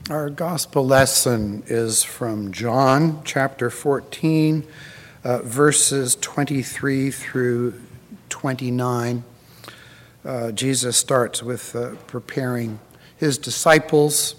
Our gospel lesson is from John chapter 14, verses 23 through 29. Jesus starts with preparing his disciples,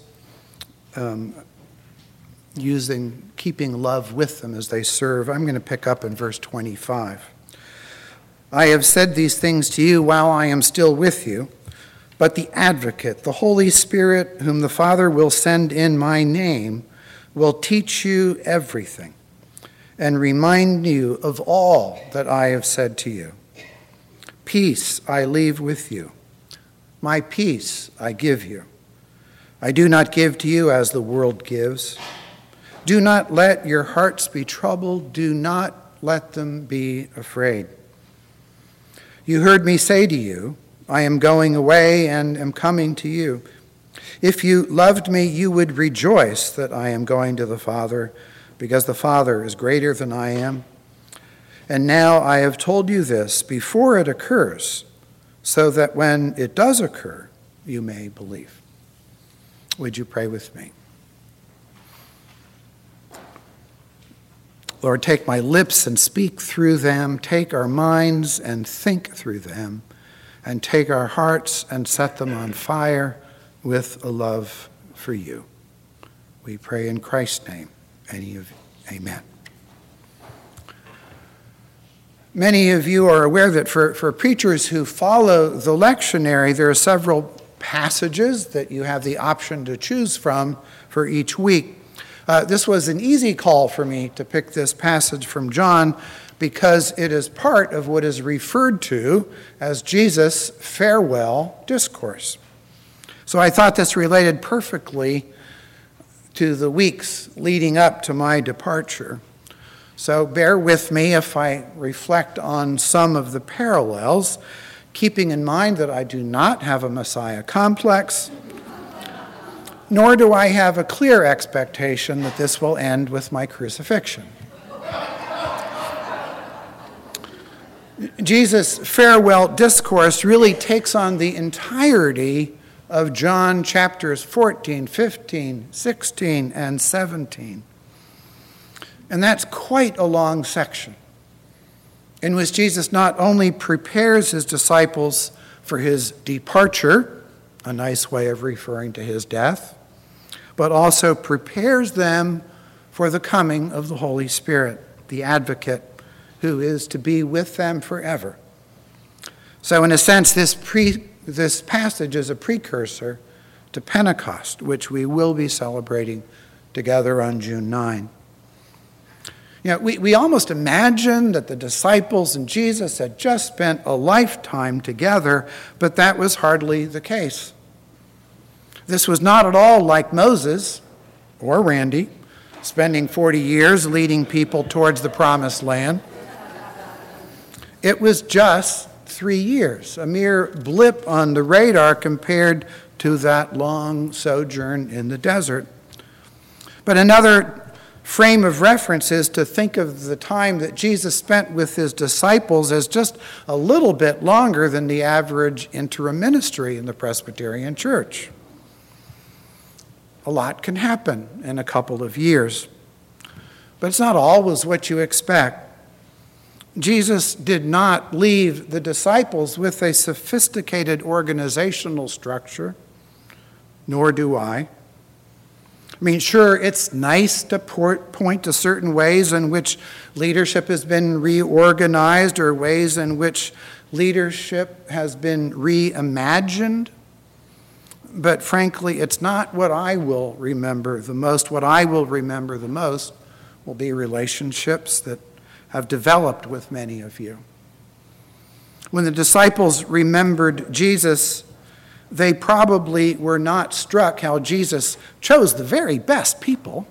keeping love with them as they serve. I'm going to pick up in verse 25. I have said these things to you while I am still with you. But the Advocate, the Holy Spirit, whom the Father will send in my name, will teach you everything and remind you of all that I have said to you. Peace I leave with you. My peace I give you. I do not give to you as the world gives. Do not let your hearts be troubled. Do not let them be afraid. You heard me say to you, I am going away and am coming to you. If you loved me, you would rejoice that I am going to the Father, because the Father is greater than I am. And now I have told you this before it occurs, so that when it does occur, you may believe. Would you pray with me? Lord, take my lips and speak through them. Take our minds and think through them. And take our hearts and set them on fire with a love for you. We pray in Christ's name. Amen. Many of you are aware that for preachers who follow the lectionary, there are several passages that you have the option to choose from for each week. This was an easy call for me to pick this passage from John, because it is part of what is referred to as Jesus' farewell discourse. So I thought this related perfectly to the weeks leading up to my departure. So bear with me if I reflect on some of the parallels, keeping in mind that I do not have a Messiah complex, nor do I have a clear expectation that this will end with my crucifixion. Jesus' farewell discourse really takes on the entirety of John chapters 14, 15, 16, and 17. And that's quite a long section in which Jesus not only prepares his disciples for his departure, a nice way of referring to his death, but also prepares them for the coming of the Holy Spirit, the Advocate, who is to be with them forever. So in a sense, this passage is a precursor to Pentecost, which we will be celebrating together on June 9. You know, we almost imagine that the disciples and Jesus had just spent a lifetime together, but that was hardly the case. This was not at all like Moses or Randy, spending 40 years leading people towards the promised land. It was just 3 years, a mere blip on the radar compared to that long sojourn in the desert. But another frame of reference is to think of the time that Jesus spent with his disciples as just a little bit longer than the average interim ministry in the Presbyterian Church. A lot can happen in a couple of years, but it's not always what you expect. Jesus did not leave the disciples with a sophisticated organizational structure, nor do I. I mean, sure, it's nice to point to certain ways in which leadership has been reorganized or ways in which leadership has been reimagined. But frankly, it's not what I will remember the most. What I will remember the most will be relationships that have developed with many of you. When the disciples remembered Jesus, they probably were not struck how Jesus chose the very best people.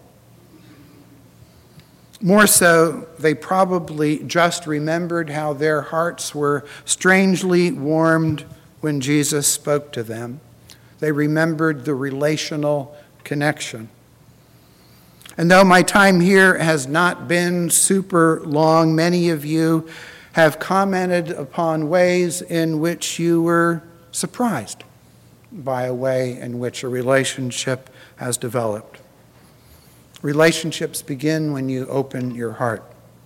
More so, they probably just remembered how their hearts were strangely warmed when Jesus spoke to them. They remembered the relational connection. And though my time here has not been super long, many of you have commented upon ways in which you were surprised by a way in which a relationship has developed. Relationships begin when you open your heart.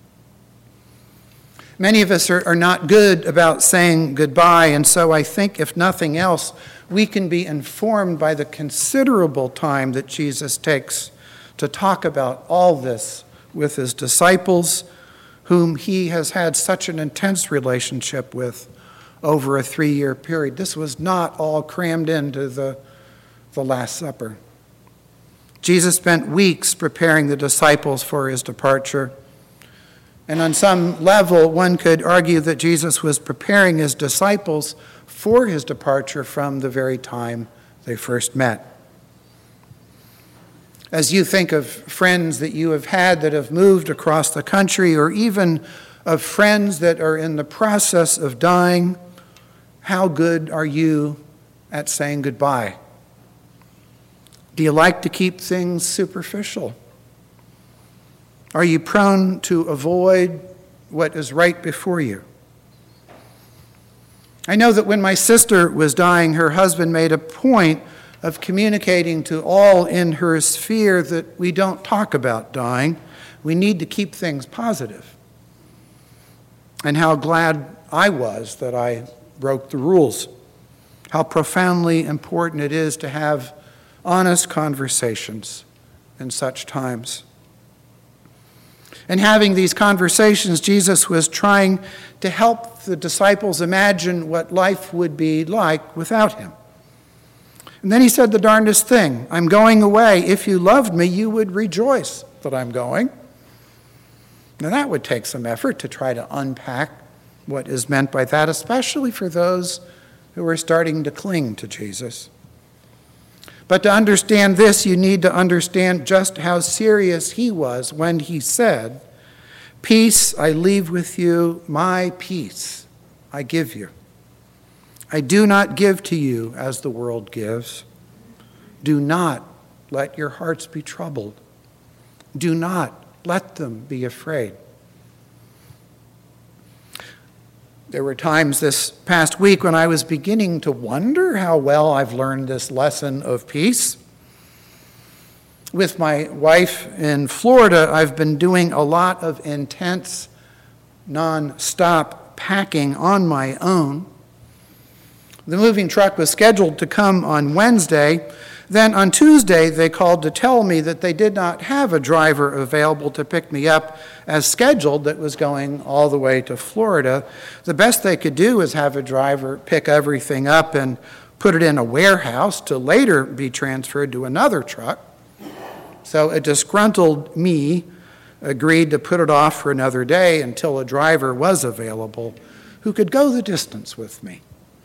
Many of us are not good about saying goodbye, and so I think, if nothing else, we can be informed by the considerable time that Jesus takes to talk about all this with his disciples, whom he has had such an intense relationship with over a 3-year period. This was not all crammed into the Last Supper. Jesus spent weeks preparing the disciples for his departure. And on some level, one could argue that Jesus was preparing his disciples for his departure from the very time they first met. As you think of friends that you have had that have moved across the country, or even of friends that are in the process of dying, how good are you at saying goodbye? Do you like to keep things superficial? Are you prone to avoid what is right before you? I know that when my sister was dying, her husband made a point of communicating to all in her sphere that we don't talk about dying. We need to keep things positive. And how glad I was that I broke the rules. How profoundly important it is to have honest conversations in such times. And having these conversations, Jesus was trying to help the disciples imagine what life would be like without him. And then he said the darndest thing, I'm going away. If you loved me, you would rejoice that I'm going. Now that would take some effort to try to unpack what is meant by that, especially for those who are starting to cling to Jesus. But to understand this, you need to understand just how serious he was when he said, peace I leave with you, my peace I give you. I do not give to you as the world gives. Do not let your hearts be troubled. Do not let them be afraid. There were times this past week when I was beginning to wonder how well I've learned this lesson of peace. With my wife in Florida, I've been doing a lot of intense, non-stop packing on my own. The moving truck was scheduled to come on Wednesday. Then on Tuesday, they called to tell me that they did not have a driver available to pick me up as scheduled that was going all the way to Florida. The best they could do was have a driver pick everything up and put it in a warehouse to later be transferred to another truck. So a disgruntled me agreed to put it off for another day until a driver was available who could go the distance with me.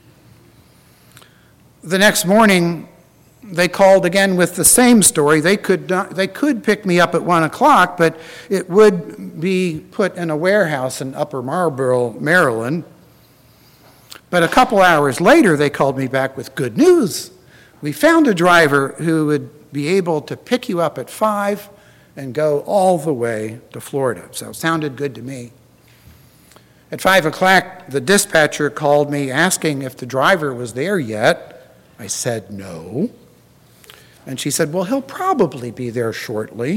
The next morning, they called again with the same story. They could pick me up at 1 o'clock, but it would be put in a warehouse in Upper Marlboro, Maryland. But a couple hours later, they called me back with good news. We found a driver who would be able to pick you up at 5 and go all the way to Florida. So it sounded good to me. At 5 o'clock, the dispatcher called me asking if the driver was there yet. I said no. And she said, well, he'll probably be there shortly.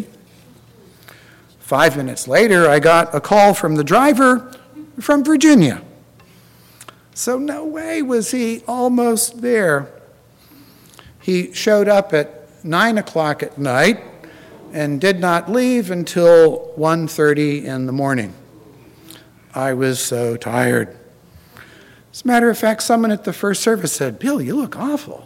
5 minutes later, I got a call from the driver from Virginia. So no way was he almost there. He showed up at 9 o'clock at night and did not leave until 1:30 in the morning. I was so tired. As a matter of fact, someone at the first service said, Bill, you look awful.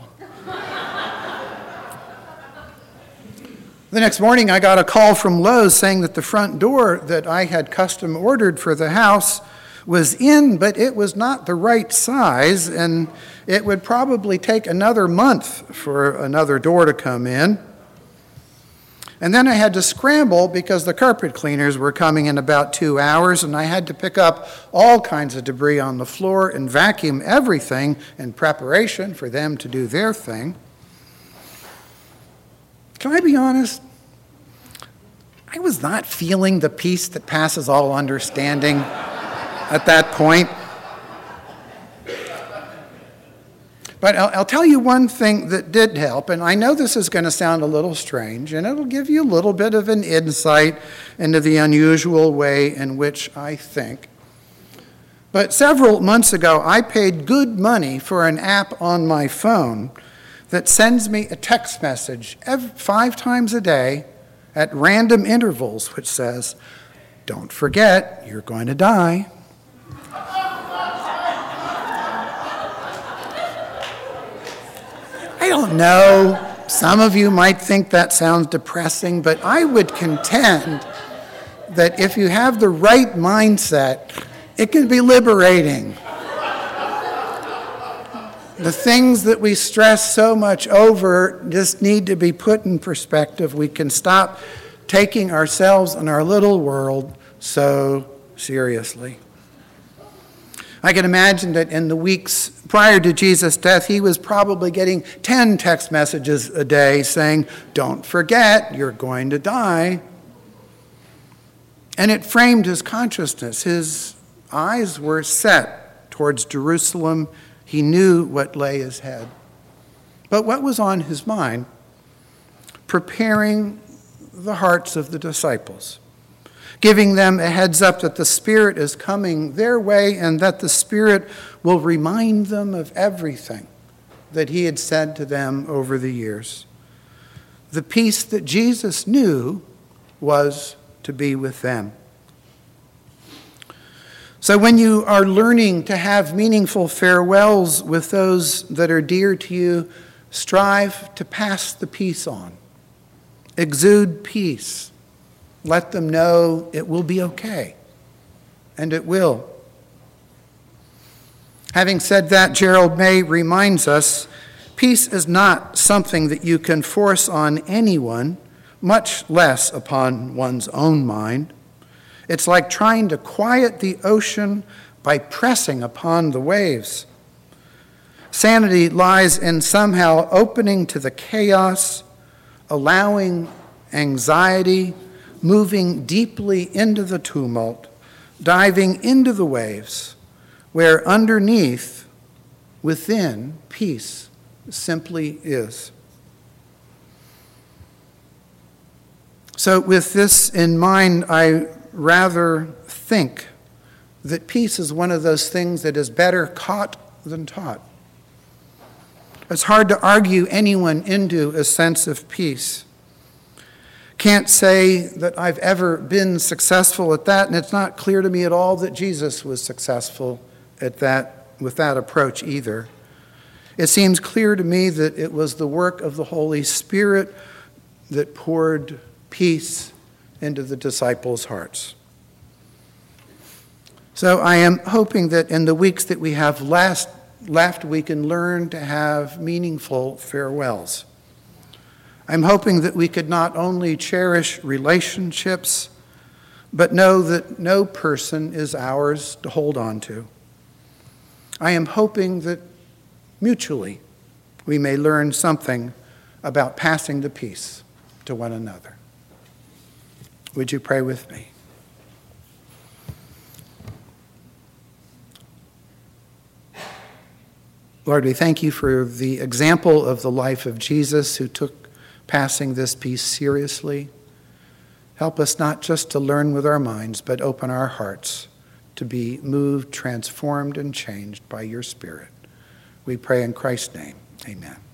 The next morning, I got a call from Lowe's saying that the front door that I had custom ordered for the house was in, but it was not the right size, and it would probably take another month for another door to come in. And then I had to scramble because the carpet cleaners were coming in about 2 hours, and I had to pick up all kinds of debris on the floor and vacuum everything in preparation for them to do their thing. Can I be honest? I was not feeling the peace that passes all understanding at that point. But I'll tell you one thing that did help, and I know this is going to sound a little strange, and it'll give you a little bit of an insight into the unusual way in which I think. But several months ago, I paid good money for an app on my phone that sends me a text message 5 times a day at random intervals, which says, "Don't forget, you're going to die." I don't know, some of you might think that sounds depressing, but I would contend that if you have the right mindset, it can be liberating. The things that we stress so much over just need to be put in perspective. We can stop taking ourselves and our little world so seriously. I can imagine that in the weeks prior to Jesus' death, he was probably getting 10 text messages a day saying, "Don't forget, you're going to die." And it framed his consciousness. His eyes were set towards Jerusalem. He knew what lay ahead. But what was on his mind? Preparing the hearts of the disciples, giving them a heads up that the Spirit is coming their way and that the Spirit will remind them of everything that he had said to them over the years. The peace that Jesus knew was to be with them. So when you are learning to have meaningful farewells with those that are dear to you, strive to pass the peace on. Exude peace. Let them know it will be okay, and it will. Having said that, Gerald May reminds us, peace is not something that you can force on anyone, much less upon one's own mind. It's like trying to quiet the ocean by pressing upon the waves. Sanity lies in somehow opening to the chaos, allowing anxiety, moving deeply into the tumult, diving into the waves, where underneath, within, peace simply is. So with this in mind, I rather think that peace is one of those things that is better caught than taught. It's hard to argue anyone into a sense of peace. Can't say that I've ever been successful at that, and it's not clear to me at all that Jesus was successful at that with that approach either. It seems clear to me that it was the work of the Holy Spirit that poured peace into the disciples' hearts. So I am hoping that in the weeks that we have left, we can learn to have meaningful farewells. I'm hoping that we could not only cherish relationships, but know that no person is ours to hold on to. I am hoping that mutually we may learn something about passing the peace to one another. Would you pray with me? Lord, we thank you for the example of the life of Jesus, who took passing this peace seriously. Help us not just to learn with our minds, but open our hearts to be moved, transformed, and changed by your Spirit. We pray in Christ's name. Amen.